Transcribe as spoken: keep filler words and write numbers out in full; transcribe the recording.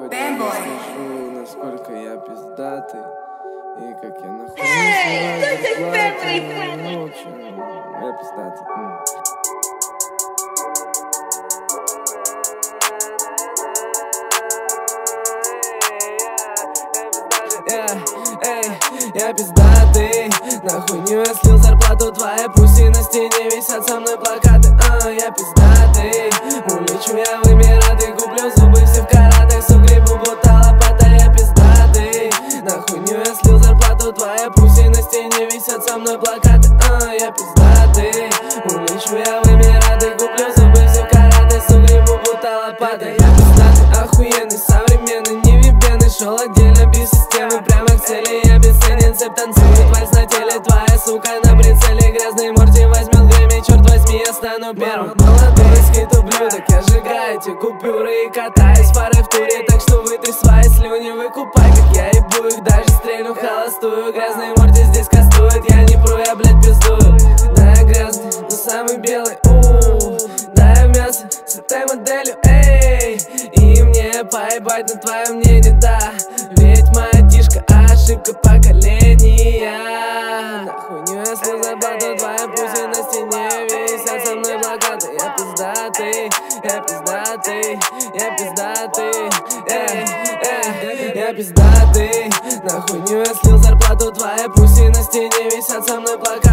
сегодня я скажу, насколько я пиздатый и как я нахуй не зарплату. Ну, в общем, я пиздатый. Я пиздатый, на хуйню я слил зарплату. Твоя пусть и на стене висят со мной плакаты. А, я пиздатый, улечу я в Эмираты, куплю зубы все в каратах, сугребу будто лопата. Я пиздатый, на хуйню я слил зарплату. Твоя пусть и на стене висят со мной плакаты. А, я пиздатый, улечу я в Эмираты, куплю зубы все в каратах, сугребу будто лопата. Я пиздатый, охуенный, современный, не вибенный, шел отдельно без системы, прямо к цели. Я бесценен, цепь танцует вальс на теле. Твоя сука на прицеле, грязный Морти возьмет Грэмми, черт возьми, я стану первым. Молодой скейт ублюдок, я сжигаю эти купюры и катаюсь фары в туре. Так что вытри свои слюни, выкупай, как я ебу их, даже стрельну холостую. Грязный Морти здесь кастует, я не пру, я, блядь, пиздую. Да, я грязный, но самый белый, ууу. Да, я мясо с этой моделью, эй. И мне поебать на твое мнение, да. Ведь моя тишка ошибка поколения. На хуйню я слил зарплату, твоя пусть на стене висят со мной плакаты. Я пиздатый, я пиздатый, я пиздатый, эй, эй. Я пиздатый, на хуйню я слил зарплату, твоя пусть на стене висят со мной плакаты.